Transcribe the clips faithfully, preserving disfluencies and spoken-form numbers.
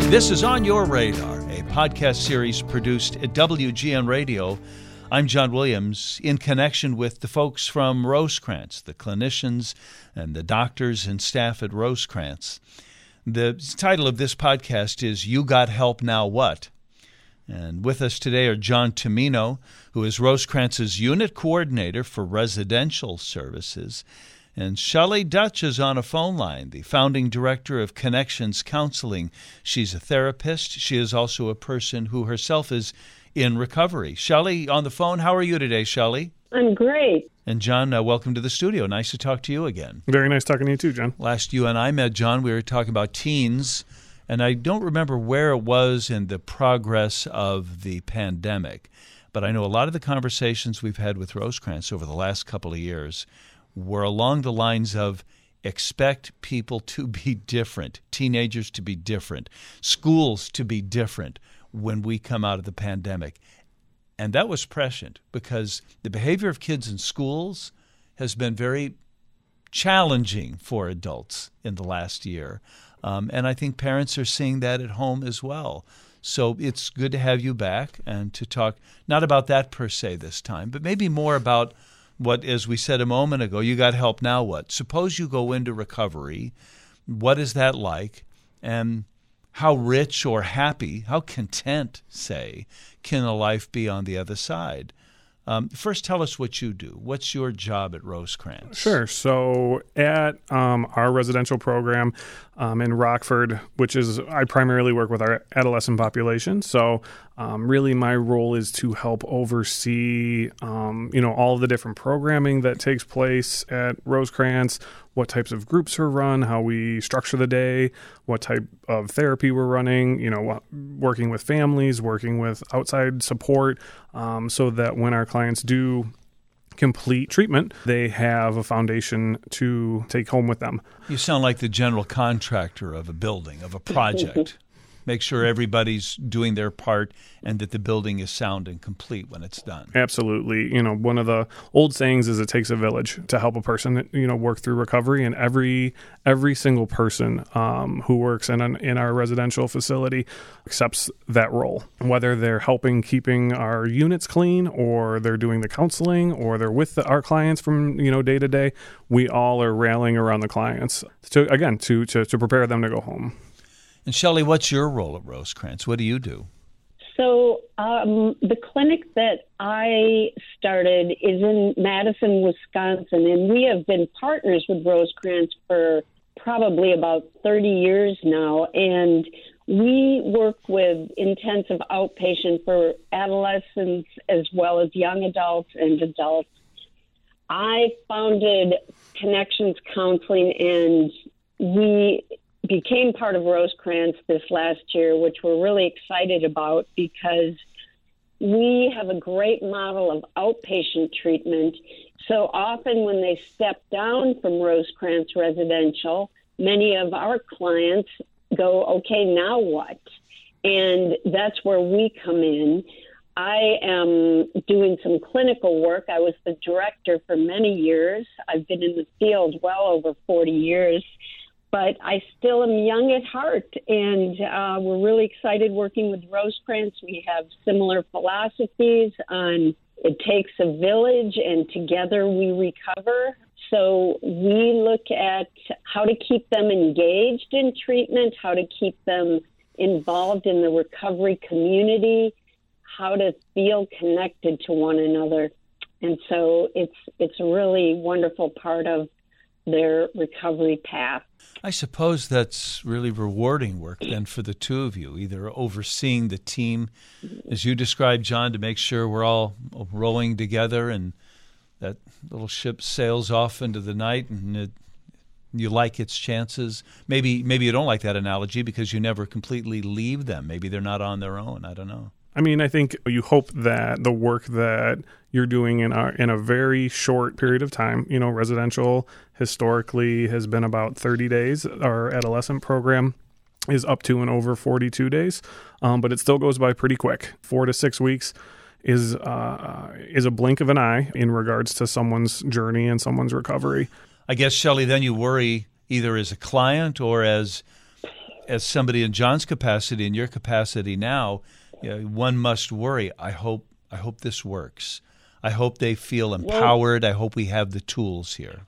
This is On Your Radar, a podcast series produced at W G N Radio. I'm John Williams, in connection with the folks from Rosecrance, the clinicians and the doctors and staff at Rosecrance. The title of this podcast is You Got Help Now What? And with us today are John Tomino, who is Rosecrance's unit coordinator for residential services, and Shelley Dutch is on a phone line, the founding director of Connections Counseling. She's a therapist. She is also a person who herself is in recovery. Shelley, on the phone, how are you today, Shelley? I'm great. And John, uh, welcome to the studio. Nice to talk to you again. Very nice talking to you too, John. Last you and I met, John, we were talking about teens, and I don't remember where it was in the progress of the pandemic, but I know a lot of the conversations we've had with Rosecrance over the last couple of years were along the lines of expect people to be different, teenagers to be different, schools to be different when we come out of the pandemic. And that was prescient because the behavior of kids in schools has been very challenging for adults in the last year. Um, and I think parents are seeing that at home as well. So it's good to have you back and to talk not about that per se this time, but maybe more about what, as we said a moment ago, you got help now what? Suppose you go into recovery. What is that like? And how rich or happy, how content, say, can a life be on the other side? Um, first, tell us what you do. What's your job at Rosecrance? Sure. So at um, our residential program um, in Rockford, which is, I primarily work with our adolescent population. So um, really my role is to help oversee, um, you know, all of the different programming that takes place at Rosecrance, what types of groups are run, how we structure the day, what type of therapy we're running, you know, working with families, working with outside support, um, so that when our clients do complete treatment, they have a foundation to take home with them. You sound like the general contractor of a building, of a project. Make sure everybody's doing their part and that the building is sound and complete when it's done. Absolutely. You know, one of the old sayings is it takes a village to help a person, you know, work through recovery. And every every single person um, who works in an, in our residential facility accepts that role, whether they're helping keeping our units clean or they're doing the counseling or they're with the, our clients from, you know, day to day. We all are rallying around the clients to, again, to, to, to prepare them to go home. And Shelley, what's your role at Rosecrance? What do you do? So um, the clinic that I started is in Madison, Wisconsin, and we have been partners with Rosecrance for probably about thirty years now. And we work with intensive outpatient for adolescents as well as young adults and adults. I founded Connections Counseling, and we became part of Rosecrance this last year, which we're really excited about because we have a great model of outpatient treatment. So often when they step down from Rosecrance Residential, many of our clients go, okay, now what? And that's where we come in. I am doing some clinical work. I was the director for many years. I've been in the field well over forty years. But I still am young at heart, and uh, we're really excited working with Rosecrance. We have similar philosophies on it takes a village, and together we recover. So we look at how to keep them engaged in treatment, how to keep them involved in the recovery community, how to feel connected to one another. And so it's it's a really wonderful part of their recovery path. I suppose that's really rewarding work then for the two of you, either overseeing the team, as you described, John, to make sure we're all rowing together and that little ship sails off into the night and it, you like its chances. Maybe maybe you don't like that analogy because you never completely leave them. Maybe they're not on their own. I don't know. I mean, I think you hope that the work that you're doing in a, in a very short period of time, you know, residential historically has been about thirty days. Our adolescent program is up to and over forty-two days, um, but it still goes by pretty quick. Four to six weeks is uh, is a blink of an eye in regards to someone's journey and someone's recovery. I guess, Shelley, then you worry either as a client or as as somebody in John's capacity and your capacity now, you know, one must worry. I hope I hope this works. I hope they feel empowered. I hope we have the tools here.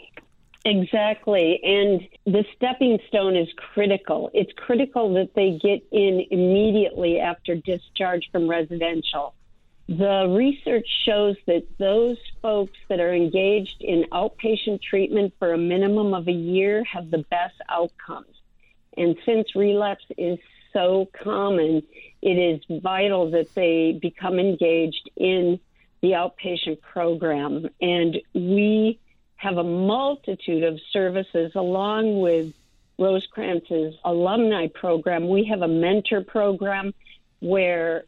Exactly. And the stepping stone is critical. It's critical that they get in immediately after discharge from residential. The research shows that those folks that are engaged in outpatient treatment for a minimum of a year have the best outcomes. And since relapse is so common, it is vital that they become engaged in the outpatient program. And we have a multitude of services along with Rosecrance's alumni program. We have a mentor program where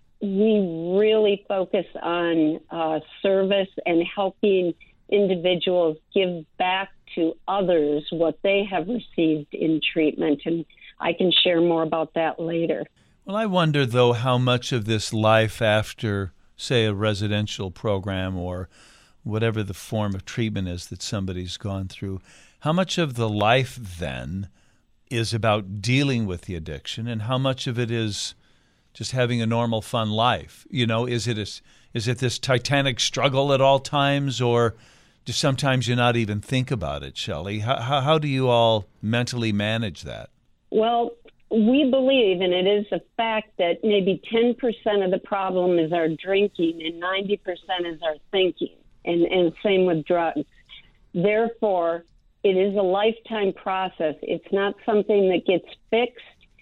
we really focus on uh, service and helping individuals give back to others what they have received in treatment. And I can share more about that later. Well, I wonder, though, how much of this life after, say, a residential program or whatever the form of treatment is that somebody's gone through, how much of the life then is about dealing with the addiction and how much of it is just having a normal, fun life? You know, is it a, is it this titanic struggle at all times, or do sometimes you not even think about it, Shelley? How, how, how do you all mentally manage that? Well, we believe, and it is a fact, that maybe ten percent of the problem is our drinking and ninety percent is our thinking, and, and same with drugs. Therefore, it is a lifetime process. It's not something that gets fixed,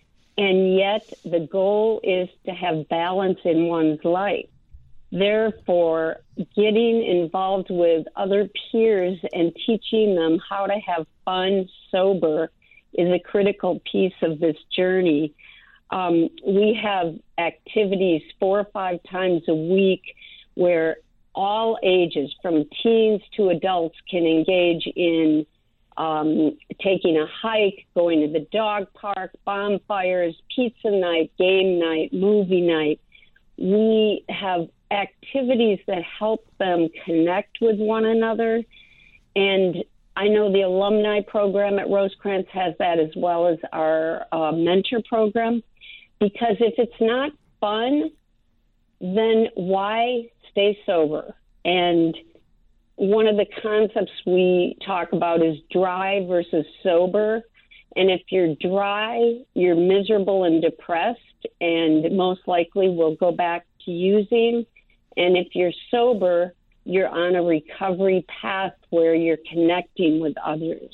and yet the goal is to have balance in one's life. Therefore, getting involved with other peers and teaching them how to have fun, sober, is a critical piece of this journey. Um, we have activities four or five times a week where all ages, from teens to adults, can engage in um, taking a hike, going to the dog park, bonfires, pizza night, game night, movie night. We have activities that help them connect with one another. And I know the alumni program at Rosecrance has that, as well as our uh, mentor program, because if it's not fun, then why stay sober? And one of the concepts we talk about is dry versus sober. And if you're dry, you're miserable and depressed, and most likely will go back to using. And if you're sober, you're on a recovery path where you're connecting with others.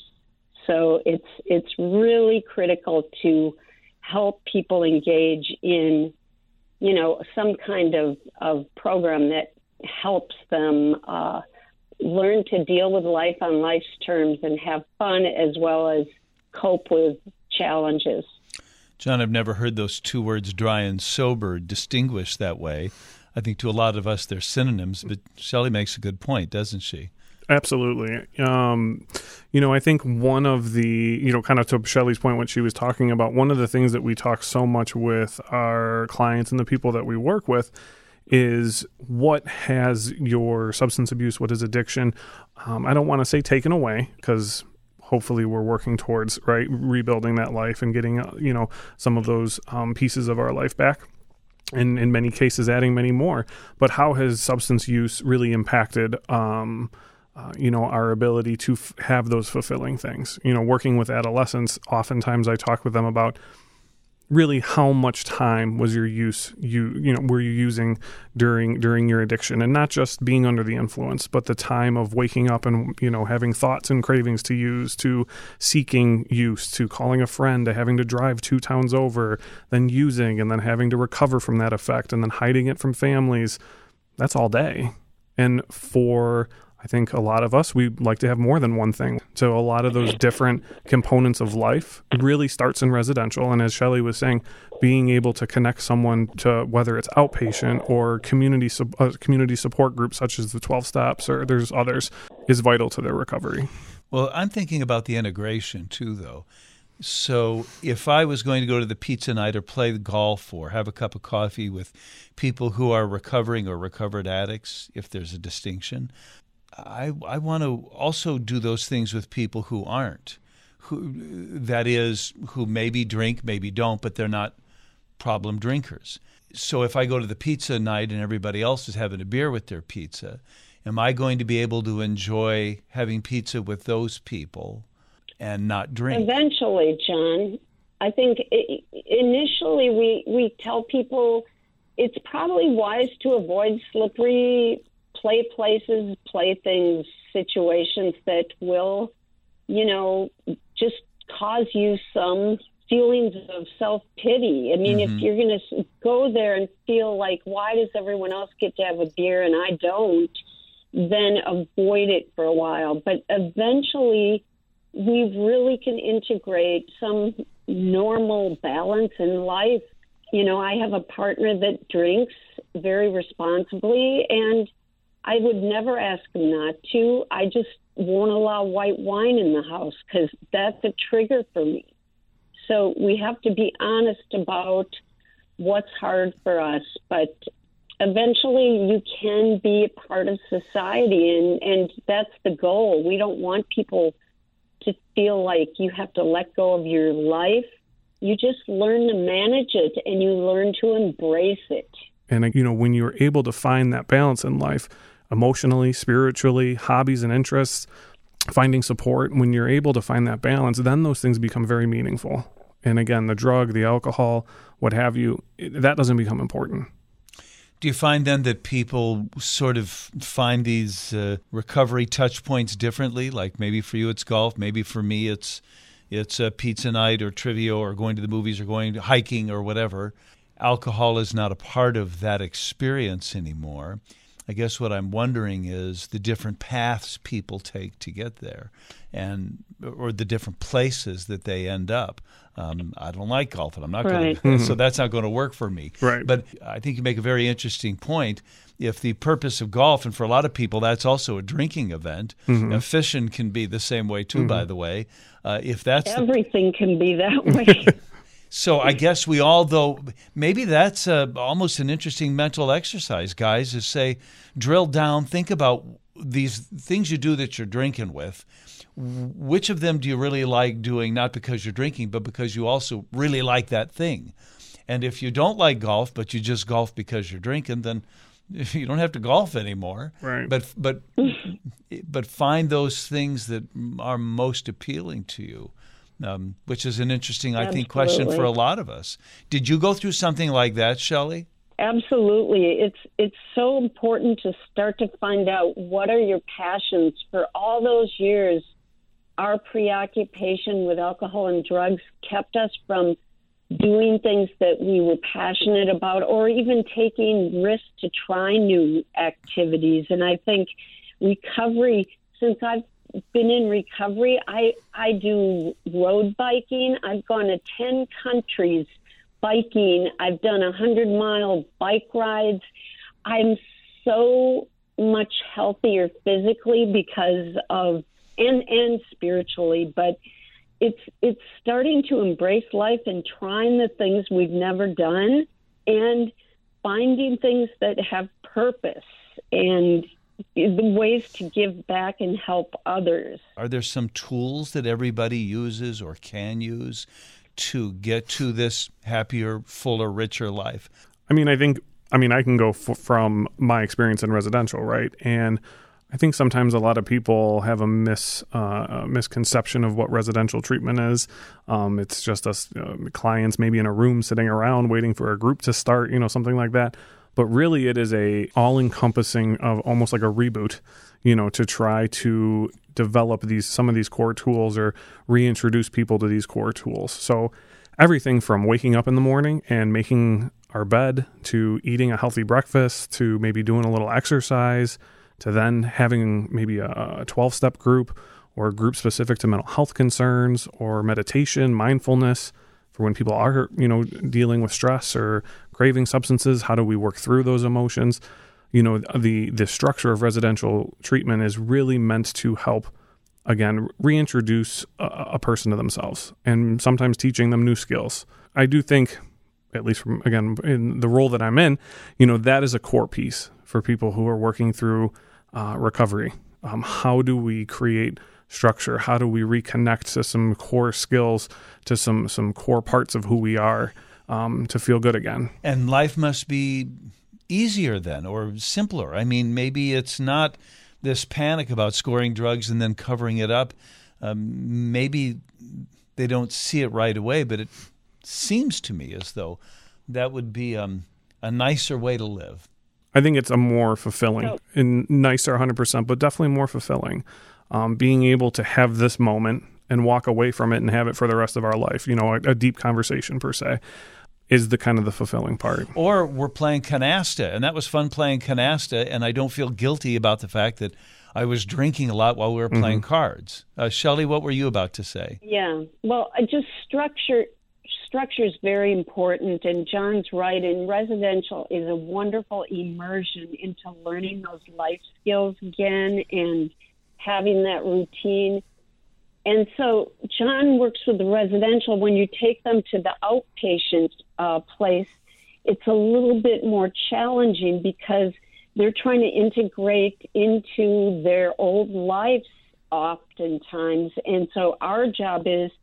So it's it's really critical to help people engage in, you know, some kind of, of program that helps them uh, learn to deal with life on life's terms and have fun as well as cope with challenges. John, I've never heard those two words, dry and sober, distinguished that way. I think to a lot of us they're synonyms, but Shelley makes a good point, doesn't she? Absolutely. Um, you know, I think one of the, you know, kind of to Shelley's point, what she was talking about, one of the things that we talk so much with our clients and the people that we work with is what has your substance abuse, what is addiction? Um, I don't want to say taken away, because hopefully we're working towards, right, rebuilding that life and getting, uh, you know, some of those um, pieces of our life back. And in many cases, adding many more. But how has substance use really impacted, um, uh, you know, our ability to f- have those fulfilling things? You know, working with adolescents, oftentimes I talk with them about really how much time was your use, you you know, were you using during during your addiction, and not just being under the influence, but the time of waking up and, you know, having thoughts and cravings to use, to seeking use, to calling a friend, to having to drive two towns over, then using, and then having to recover from that effect, and then hiding it from families. That's all day. And for, I think, a lot of us, we like to have more than one thing. So a lot of those different components of life really starts in residential. And as Shelley was saying, being able to connect someone to, whether it's outpatient or community uh, community support groups such as the twelve steps, or there's others, is vital to their recovery. Well, I'm thinking about the integration too, though. So if I was going to go to the pizza night or play golf or have a cup of coffee with people who are recovering or recovered addicts, if there's a distinction, I, I want to also do those things with people who aren't, who that is who maybe drink, maybe don't, but they're not problem drinkers. So if I go to the pizza night and everybody else is having a beer with their pizza, am I going to be able to enjoy having pizza with those people and not drink? Eventually, John. I think it, initially we, we tell people it's probably wise to avoid slippery play places, playthings, situations that will, you know, just cause you some feelings of self-pity. I mean, mm-hmm. if you're going to go there and feel like, why does everyone else get to have a beer and I don't, then avoid it for a while. But eventually, we really can integrate some normal balance in life. You know, I have a partner that drinks very responsibly, and I would never ask him not to. I just won't allow white wine in the house because that's a trigger for me. So we have to be honest about what's hard for us, but eventually you can be a part of society, and, and that's the goal. We don't want people to feel like you have to let go of your life. You just learn to manage it, and you learn to embrace it. And, you know, when you're able to find that balance in life, emotionally, spiritually, hobbies and interests, finding support, when you're able to find that balance, then those things become very meaningful. And again, the drug, the alcohol, what have you, that doesn't become important. Do you find then that people sort of find these uh, recovery touch points differently? Like maybe for you it's golf, maybe for me it's it's a pizza night or trivia or going to the movies or going to hiking or whatever. Alcohol is not a part of that experience anymore. I guess what I'm wondering is the different paths people take to get there, and or the different places that they end up. Um, I don't like golf, and I'm not right. going to, so that's not going to work for me. Right. But I think you make a very interesting point. If the purpose of golf, and for a lot of people, that's also a drinking event. Mm-hmm. Now, fishing can be the same way too, mm-hmm. by the way. Uh, if that's everything the... can be that way. So I guess we all, though, maybe that's a, almost an interesting mental exercise, guys, is say, drill down, think about these things you do that you're drinking with. Which of them do you really like doing, not because you're drinking, but because you also really like that thing? And if you don't like golf, but you just golf because you're drinking, then you don't have to golf anymore. Right. But but but find those things that are most appealing to you. Um, which is an interesting, I think, question for a lot of us. Did you go through something like that, Shelley? Absolutely. It's it's so important to start to find out what are your passions. For all those years, our preoccupation with alcohol and drugs kept us from doing things that we were passionate about or even taking risks to try new activities. And I think recovery, since I've been in recovery, I, I do road biking. I've gone to ten countries biking. I've done one hundred mile bike rides. I'm so much healthier physically because of, and, and spiritually, but it's, it's starting to embrace life and trying the things we've never done and finding things that have purpose and the ways to give back and help others. Are there some tools that everybody uses or can use to get to this happier, fuller, richer life? I mean, I think, I mean, I can go f- from my experience in residential, right? And I think sometimes a lot of people have a mis uh, a misconception of what residential treatment is. Um, it's just us uh, clients maybe in a room sitting around waiting for a group to start, you know, something like that. But really it is a all-encompassing of almost like a reboot, you know, to try to develop these some of these core tools or reintroduce people to these core tools. So everything from waking up in the morning and making our bed to eating a healthy breakfast to maybe doing a little exercise to then having maybe a twelve-step group or a group specific to mental health concerns or meditation, mindfulness. For when people are, you know, dealing with stress or craving substances, how do we work through those emotions? You know, the the structure of residential treatment is really meant to help, again, reintroduce a, a person to themselves and sometimes teaching them new skills. I do think, at least from, again, in the role that I'm in, you know, that is a core piece for people who are working through uh, recovery. Um, how do we create structure? How do we reconnect to some core skills, to some some core parts of who we are, um, to feel good again? And life must be easier then, or simpler. I mean, maybe it's not this panic about scoring drugs and then covering it up. Um, maybe they don't see it right away, but it seems to me as though that would be um, a nicer way to live. I think it's a more fulfilling, Oh. and nicer one hundred percent, but definitely more fulfilling. Um, being able to have this moment and walk away from it and have it for the rest of our life, you know, a, a deep conversation per se, is the kind of the fulfilling part. Or we're playing canasta, and that was fun playing canasta, and I don't feel guilty about the fact that I was drinking a lot while we were playing Mm-hmm. cards. Uh, Shelley, what were you about to say? Yeah. Well, I just structure structure is very important, and John's right. And residential is a wonderful immersion into learning those life skills again and having that routine. And so John works with the residential. When you take them to the outpatient uh, place, it's a little bit more challenging because they're trying to integrate into their old lives oftentimes. And so our job is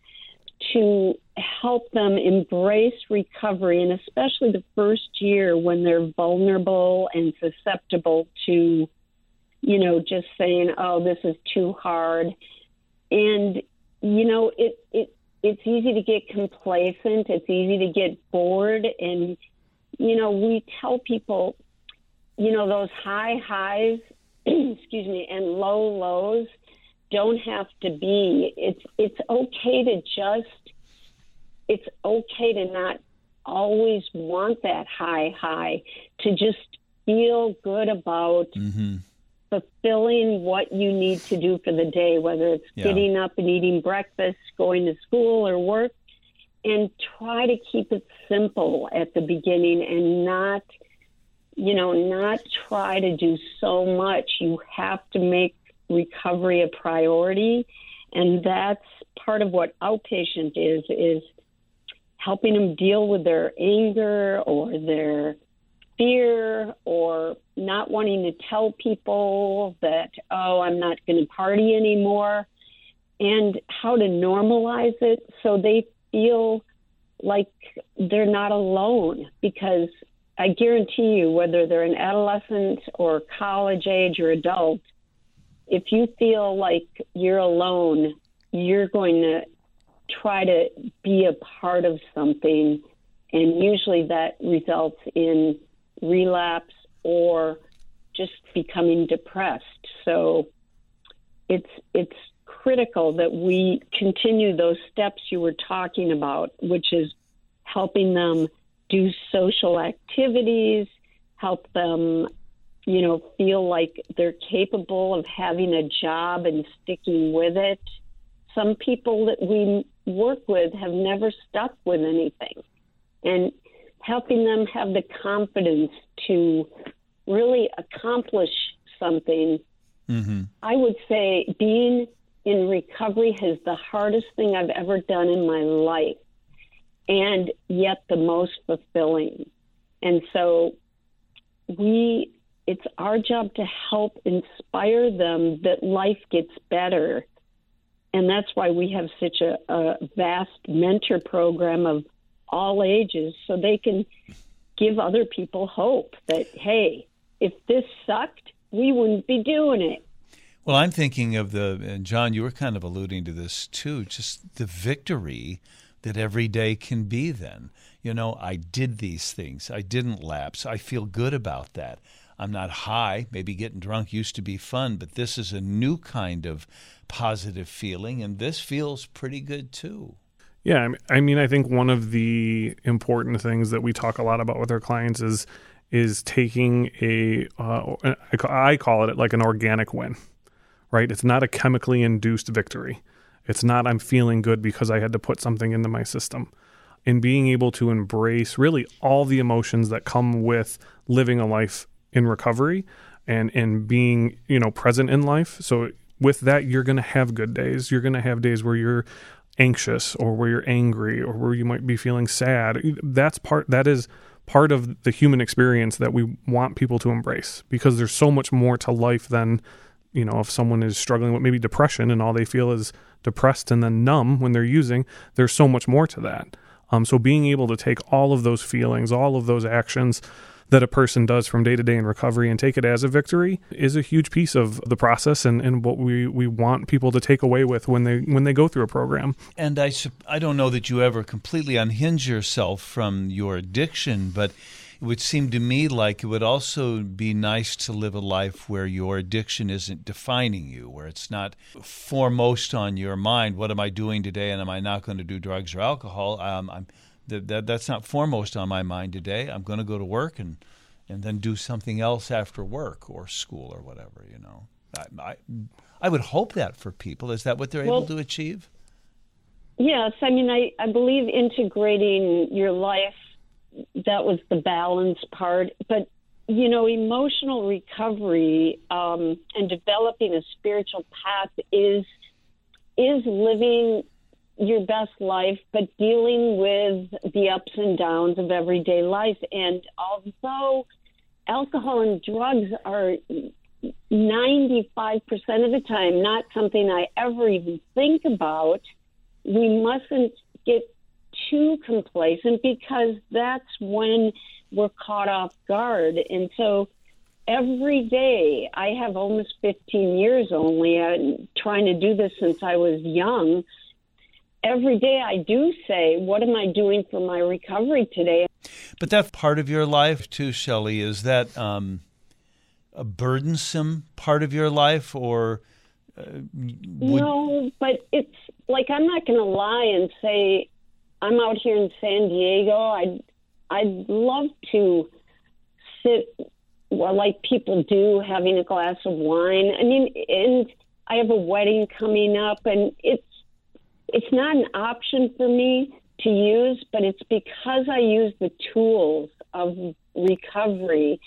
to help them embrace recovery, and especially the first year when they're vulnerable and susceptible to, you know, just saying, oh, this is too hard. And, you know, it, it it's easy to get complacent. It's easy to get bored. And, you know, we tell people, you know, those high highs, excuse me, and low lows don't have to be. It's it's okay to just, it's okay to not always want that high high, to just feel good about Mm-hmm. fulfilling what you need to do for the day, whether it's Yeah. getting up and eating breakfast, going to school or work, and try to keep it simple at the beginning and not, you know, not try to do so much. You have to make recovery a priority, and that's part of what outpatient is, is helping them deal with their anger or their fear or not wanting to tell people that, oh, I'm not going to party anymore, and how to normalize it so they feel like they're not alone. Because I guarantee you, whether they're an adolescent or college age or adult, if you feel like you're alone, you're going to try to be a part of something, and usually that results in relapse or just becoming depressed. So it's it's critical that we continue those steps you were talking about, which is helping them do social activities, help them, you know, feel like they're capable of having a job and sticking with it. Some people that we work with have never stuck with anything, and helping them have the confidence to really accomplish something. Mm-hmm. I would say being in recovery is the hardest thing I've ever done in my life, and yet the most fulfilling. And so we, it's our job to help inspire them that life gets better. And that's why we have such a, a vast mentor program of all ages, so they can give other people hope that, hey, if this sucked, we wouldn't be doing it. Well, I'm thinking of the, and John, you were kind of alluding to this too, just the victory that every day can be then. You know, I did these things. I didn't lapse. I feel good about that. I'm not high. Maybe getting drunk used to be fun, but this is a new kind of positive feeling, and this feels pretty good too. Yeah, I mean- I mean, I think one of the important things that we talk a lot about with our clients is is taking a, uh, I ca- I call it like an organic win, right? It's not a chemically induced victory. It's not I'm feeling good because I had to put something into my system. And being able to embrace really all the emotions that come with living a life in recovery and, and being, you know, present in life. So with that, you're going to have good days. You're going to have days where you're anxious or where you're angry or where you might be feeling sad. That's part, that is part of the human experience that we want people to embrace, because there's so much more to life than You know, if someone is struggling with maybe depression and all they feel is depressed and then numb when they're using, there's so much more to that. Um, so being able to take all of those feelings, all of those actions that a person does from day to day in recovery and take it as a victory is a huge piece of the process and, and what we, we want people to take away with when they when they go through a program. And I, I don't know that you ever completely unhinge yourself from your addiction, but it would seem to me like it would also be nice to live a life where your addiction isn't defining you, where it's not foremost on your mind. What am I doing today, and am I not going to do drugs or alcohol? Um, I'm That, that that's not foremost on my mind today. I'm going to go to work and, and then do something else after work or school or whatever, you know. I, I, I would hope that for people. Is that what they're well, able to achieve? Yes. I mean, I, I believe integrating your life, that was the balance part. But, you know, emotional recovery um, and developing a spiritual path is is living your best life, but dealing with the ups and downs of everyday life. And although alcohol and drugs are ninety-five percent of the time not something I ever even think about, we mustn't get too complacent because that's when we're caught off guard. And so every day, I have almost fifteen years only, uh, trying to do this since I was young. Every day I do say, what am I doing for my recovery today? But that part of your life too, Shelley, is that um, a burdensome part of your life, or uh, would... No, but it's like, I'm not going to lie and say I'm out here in San Diego. I'd, I'd love to sit, well, like people do, having a glass of wine. I mean, and I have a wedding coming up, and it's It's not an option for me to use, but it's because I use the tools of recovery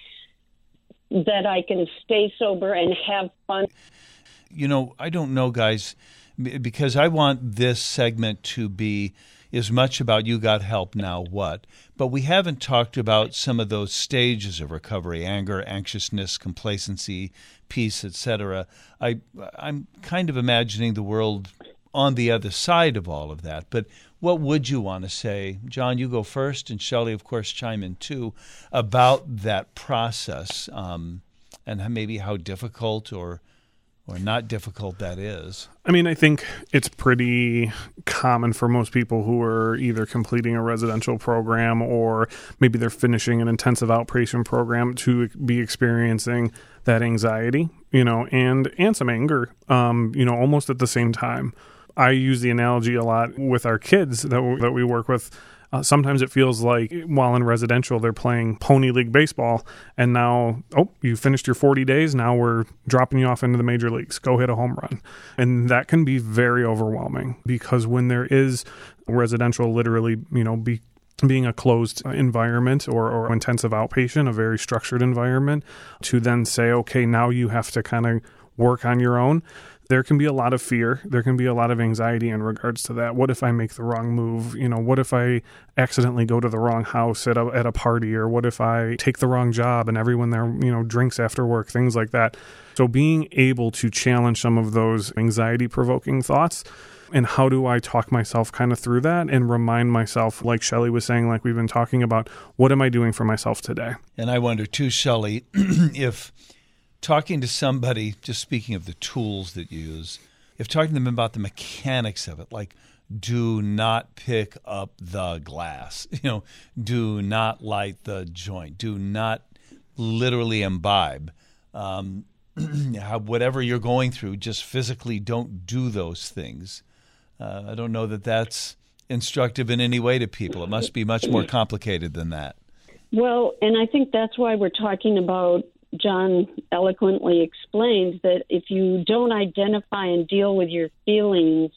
that I can stay sober and have fun. You know, I don't know, guys, because I want this segment to be as much about you got help, now what? But we haven't talked about some of those stages of recovery: anger, anxiousness, complacency, peace, et cetera. I, I'm kind of imagining the world on the other side of all of that. But what would you want to say? John, you go first, and Shelley, of course, chime in too, about that process um, and maybe how difficult or or not difficult that is. I mean, I think it's pretty common for most people who are either completing a residential program or maybe they're finishing an intensive outpatient program to be experiencing that anxiety, you know, and, and some anger, um, you know, almost at the same time. I use the analogy a lot with our kids that we, that we work with. Uh, sometimes it feels like while in residential, they're playing Pony League baseball, and now, oh, you finished your forty days. Now we're dropping you off into the major leagues. Go hit a home run. And that can be very overwhelming because when there is residential, literally, you know, be, being a closed environment or, or intensive outpatient, a very structured environment, to then say, okay, now you have to kind of work on your own. There can be a lot of fear. There can be a lot of anxiety in regards to that. What if I make the wrong move? You know, what if I accidentally go to the wrong house at a, at a party? Or what if I take the wrong job and everyone there, you know, drinks after work, things like that. So being able to challenge some of those anxiety-provoking thoughts, and how do I talk myself kind of through that and remind myself, like Shelley was saying, like we've been talking about, what am I doing for myself today? And I wonder too, Shelley, if talking to somebody, just speaking of the tools that you use, if talking to them about the mechanics of it, like do not pick up the glass, you know, do not light the joint, do not literally imbibe, um, whatever you're going through, just physically don't do those things. Uh, I don't know that that's instructive in any way to people. It must be much more complicated than that. Well, and I think that's why we're talking about, John eloquently explained, that if you don't identify and deal with your feelings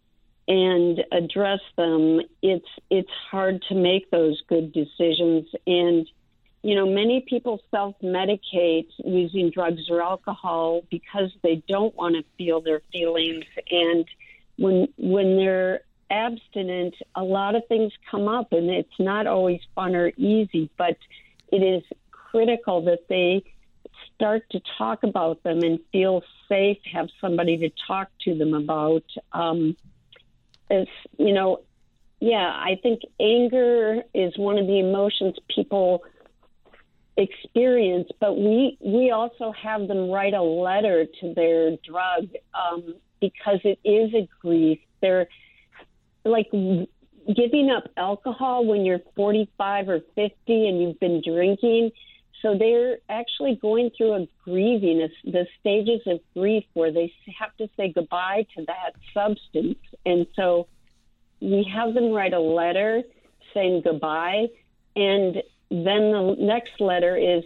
and address them, it's it's hard to make those good decisions. And, you know, many people self-medicate using drugs or alcohol because they don't want to feel their feelings. And when when they're abstinent, a lot of things come up, and it's not always fun or easy, but it is critical that they start to talk about them and feel safe, have somebody to talk to them about. Um, it's, you know, yeah, I think anger is one of the emotions people experience, but we we also have them write a letter to their drug um, because it is a grief. They're like giving up alcohol when you're forty-five or fifty and you've been drinking. So they're actually going through a grieving, a, the stages of grief where they have to say goodbye to that substance. And so we have them write a letter saying goodbye. And then the next letter is,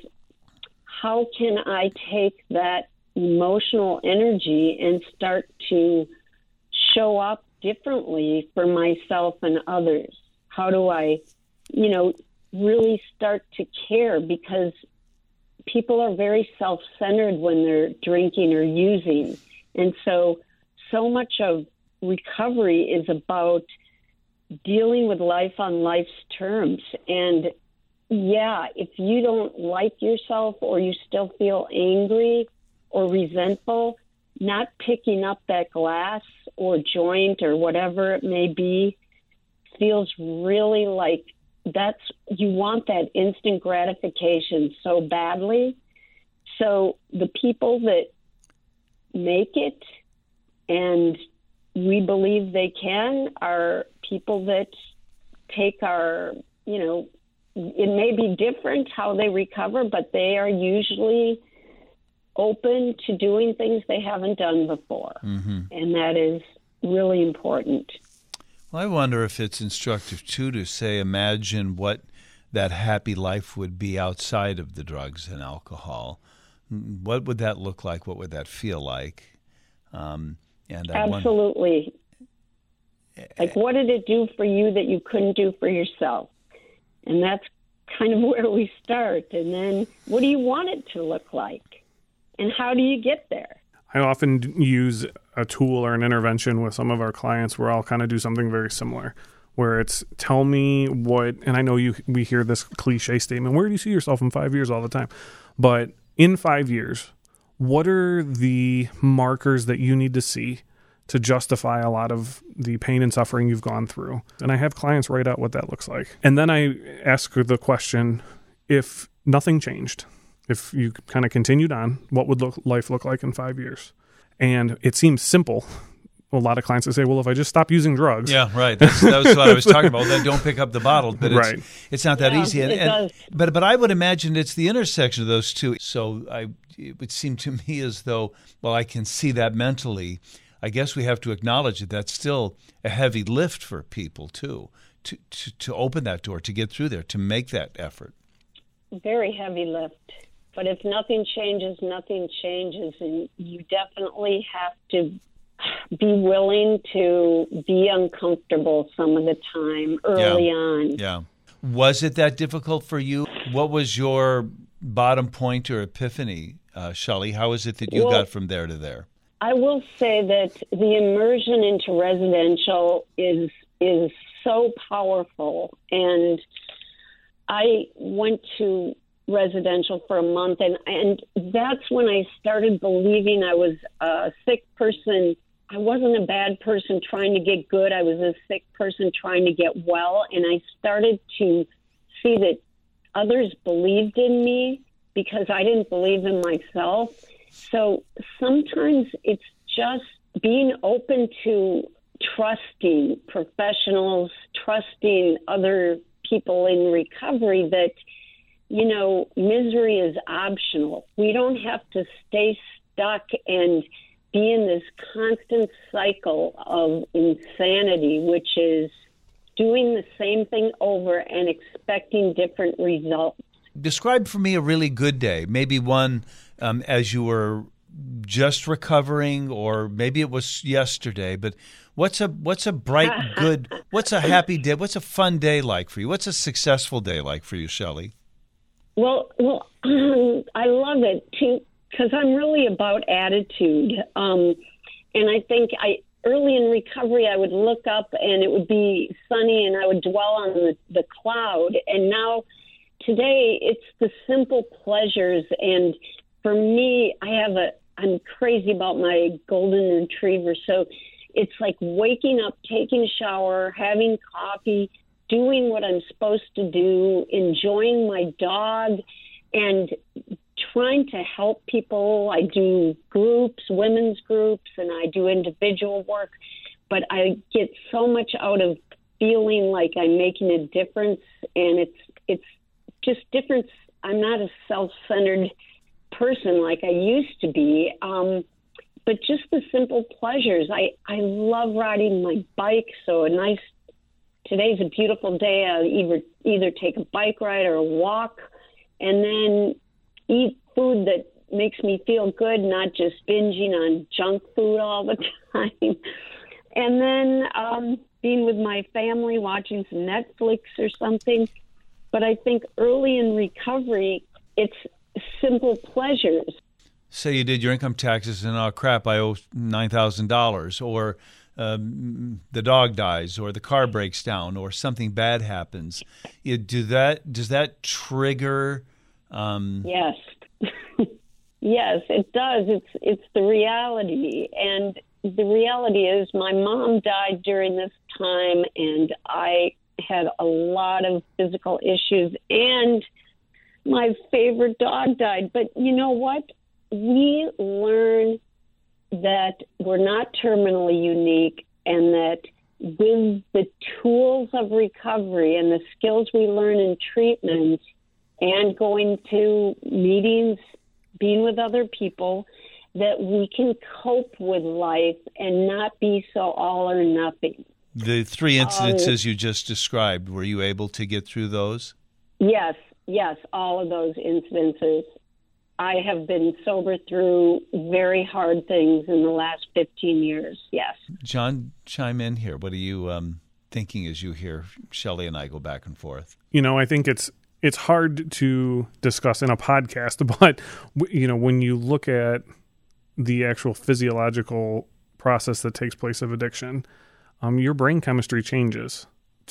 how can I take that emotional energy and start to show up differently for myself and others? How do I, you know, really start to care? Because people are very self-centered when they're drinking or using. And so, so much of recovery is about dealing with life on life's terms. And yeah, if you don't like yourself or you still feel angry or resentful, not picking up that glass or joint or whatever it may be feels really like that's, you want that instant gratification so badly. So the people that make it, and we believe they can, are people that take our, you know, it may be different how they recover, but they are usually open to doing things they haven't done before. Mm-hmm. And that is really important. Well, I wonder if it's instructive, too, to say, imagine what that happy life would be outside of the drugs and alcohol. What would that look like? What would that feel like? Um, and I Absolutely. Wonder, like, what did it do for you that you couldn't do for yourself? And that's kind of where we start. And then what do you want it to look like? And how do you get there? I often use a tool or an intervention with some of our clients where I'll kind of do something very similar, where it's tell me what, and I know you we hear this cliche statement, where do you see yourself in five years all the time? But in five years, what are the markers that you need to see to justify a lot of the pain and suffering you've gone through? And I have clients write out what that looks like. And then I ask the question, if nothing changed, if you kind of continued on, what would look, life look like in five years? And it seems simple. A lot of clients will say, well, if I just stop using drugs. Yeah, right. That's, that was what I was talking about. Then don't pick up the bottle. But it's, right. it's not that yeah, easy. And, it and, does. But, but I would imagine it's the intersection of those two. So I, it would seem to me as though, well, I can see that mentally. I guess we have to acknowledge that that's still a heavy lift for people, too, to, to, to open that door, to get through there, to make that effort. Very heavy lift. But if nothing changes, nothing changes. And you definitely have to be willing to be uncomfortable some of the time early yeah. on. Yeah. Was it that difficult for you? What was your bottom point or epiphany, uh, Shelley? How is it that you well, got from there to there? I will say that the immersion into residential is is so powerful. And I went to residential for a month, and, and that's when I started believing I was a sick person. I wasn't a bad person trying to get good. I was a sick person trying to get well, and I started to see that others believed in me because I didn't believe in myself. So sometimes it's just being open to trusting professionals, trusting other people in recovery that, you know, misery is optional. We don't have to stay stuck and be in this constant cycle of insanity, which is doing the same thing over and expecting different results. Describe for me a really good day, maybe one um, as you were just recovering, or maybe it was yesterday, but what's a what's a bright, good, what's a happy day, what's a fun day like for you? What's a successful day like for you, Shelley? Well, well, um, I love it too, because I'm really about attitude. Um, and I think I early in recovery, I would look up and it would be sunny and I would dwell on the, the cloud. And now today it's the simple pleasures and for me, I have a, I'm crazy about my golden retriever. So it's like waking up, taking a shower, having coffee, doing what I'm supposed to do, enjoying my dog, and trying to help people. I do groups, women's groups, and I do individual work. But I get so much out of feeling like I'm making a difference, and it's it's just difference. I'm not a self-centered person like I used to be, um, but just the simple pleasures. I, I love riding my bike, so a nice, today's a beautiful day. I'll either, either take a bike ride or a walk, and then eat food that makes me feel good, not just binging on junk food all the time. And then um, being with my family, watching some Netflix or something. But I think early in recovery, it's simple pleasures. Say you did your income taxes and, oh, crap, I owe nine thousand dollars, or um, the dog dies, or the car breaks down, or something bad happens. You, do that, does that trigger? Um... Yes. Yes, it does. It's it's the reality. And the reality is my mom died during this time, and I had a lot of physical issues, and my favorite dog died. But you know what? We learn that we're not terminally unique, and that with the tools of recovery and the skills we learn in treatment and going to meetings, being with other people, that we can cope with life and not be so all or nothing. The three incidences um, you just described, were you able to get through those? Yes, yes, all of those incidences. I have been sober through very hard things in the last fifteen years, yes. John, chime in here. What are you um, thinking as you hear Shelley and I go back and forth? You know, I think it's it's hard to discuss in a podcast, but, you know, when you look at the actual physiological process that takes place of addiction, um, your brain chemistry changes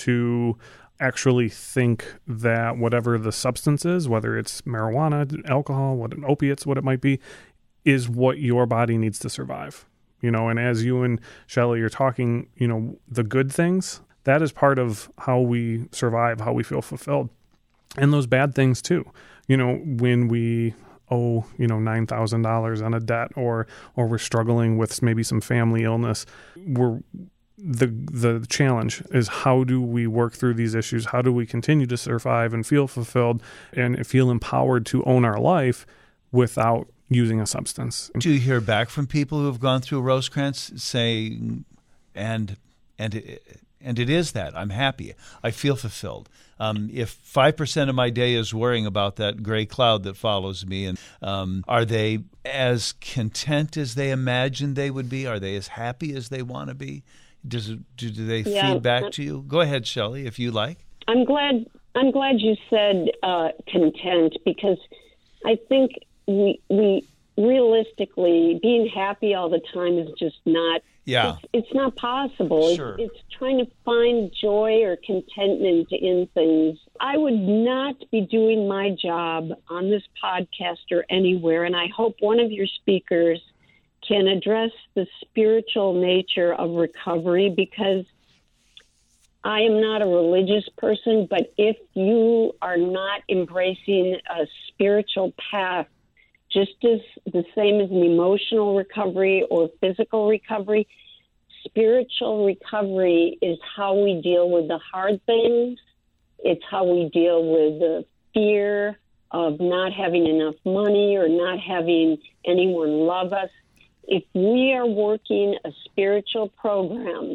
to actually think that whatever the substance is, whether it's marijuana, alcohol, what opiates, what it might be, is what your body needs to survive. You know, and as you and Shelley are talking, you know, the good things, that is part of how we survive, how we feel fulfilled. And those bad things too. You know, when we owe, you know, nine thousand dollars on a debt, or or we're struggling with maybe some family illness, we're the the challenge is, how do we work through these issues? How do we continue to survive and feel fulfilled and feel empowered to own our life without using a substance? Do you hear back from people who have gone through Rosecrance saying, and and it, and it is that I'm happy, I feel fulfilled. Um, if five percent of my day is worrying about that gray cloud that follows me, and um, are they as content as they imagined they would be? Are they as happy as they want to be? Does it, do, do they yeah. feed back to you? Go ahead, Shelley, if you like. I'm glad. I'm glad you said uh, content, because I think we we realistically, being happy all the time is just not. Yeah, it's, it's not possible. Sure. It's, it's trying to find joy or contentment in things. I would not be doing my job on this podcast or anywhere, and I hope one of your speakers can address the spiritual nature of recovery, because I am not a religious person, but if you are not embracing a spiritual path, just as the same as an emotional recovery or physical recovery, spiritual recovery is how we deal with the hard things. It's how we deal with the fear of not having enough money or not having anyone love us. If we are working a spiritual program,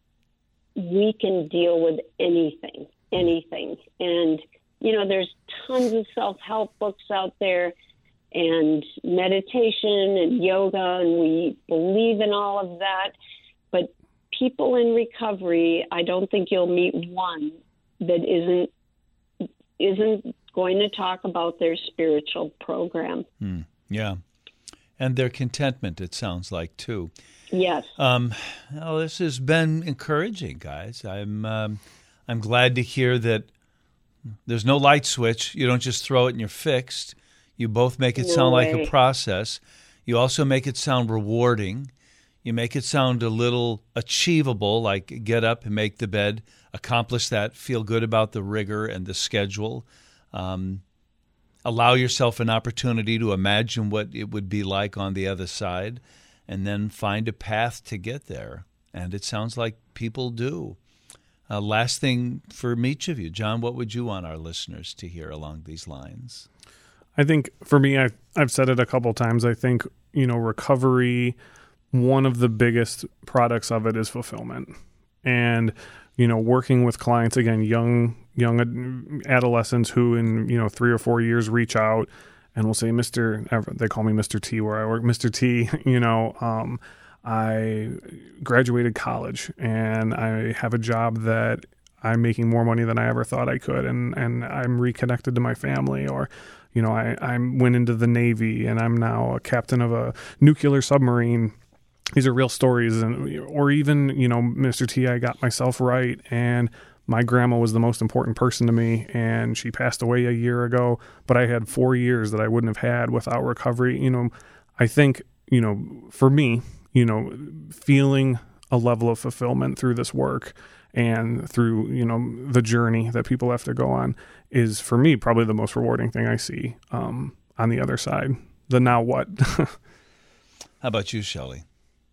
we can deal with anything, anything. And, you know, there's tons of self-help books out there, and meditation and yoga, and we believe in all of that. But people in recovery, I don't think you'll meet one that isn't isn't going to talk about their spiritual program. Hmm. Yeah. And their contentment, it sounds like, too. Yes. Um, well, this has been encouraging, guys. I'm um, I'm glad to hear that there's no light switch. You don't just throw it and you're fixed. You both make it No sound like way. a process. You also make it sound rewarding. You make it sound a little achievable, like get up and make the bed, accomplish that, feel good about the rigor and the schedule. Um, allow yourself an opportunity to imagine what it would be like on the other side, and then find a path to get there. And it sounds like people do. Uh, last thing from each of you. John, what would you want our listeners to hear along these lines? I think for me, I've, I've said it a couple times. I think, you know, recovery, one of the biggest products of it is fulfillment. And, you know, working with clients, again, young young adolescents who in, you know, three or four years reach out and will say, Mister they call me Mister T where I work, Mister T, you know, um, I graduated college and I have a job that I'm making more money than I ever thought I could. And, and I'm reconnected to my family, or, you know, I, I went into the Navy and I'm now a captain of a nuclear submarine. These are real stories. And, or even, you know, Mister T, I got myself right. And my grandma was the most important person to me, and she passed away a year ago, but I had four years that I wouldn't have had without recovery. You know, I think, you know, for me, you know, feeling a level of fulfillment through this work and through, you know, the journey that people have to go on is, for me, probably the most rewarding thing I see um, on the other side. The now what? How about you, Shelley?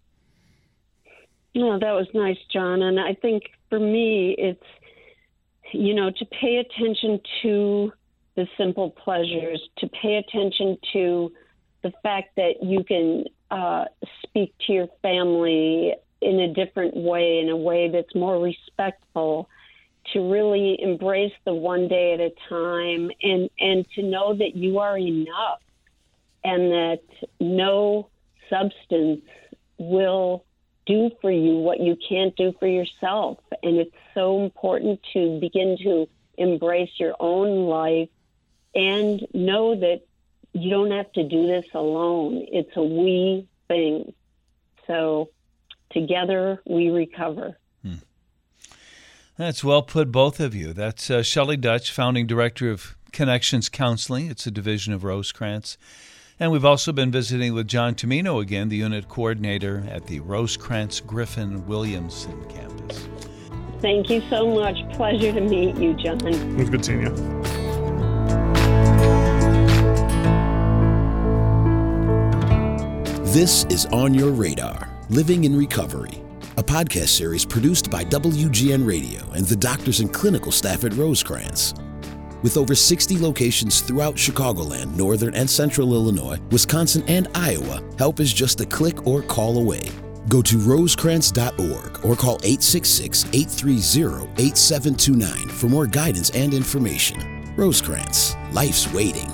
No, that was nice, John. And I think for me, it's, you know, to pay attention to the simple pleasures, to pay attention to the fact that you can uh, speak to your family in a different way, in a way that's more respectful, to really embrace the one day at a time, and, and to know that you are enough and that no substance will do for you what you can't do for yourself. And it's so important to begin to embrace your own life and know that you don't have to do this alone. It's a we thing. So together we recover. Hmm. That's well put, both of you. That's uh, Shelley Dutch, founding director of Connections Counseling. It's a division of Rosecrance. And we've also been visiting with John Tomino again, the unit coordinator at the Rosecrance Griffin Williamson campus. Thank you so much. Pleasure to meet you, John. It was good seeing you. This is On Your Radar, Living in Recovery, a podcast series produced by W G N Radio and the doctors and clinical staff at Rosecrance. With over sixty locations throughout Chicagoland, Northern and Central Illinois, Wisconsin, and Iowa, help is just a click or call away. Go to rosecrance dot org or call eight six six, eight three zero, eight seven two nine for more guidance and information. Rosecrance, life's waiting.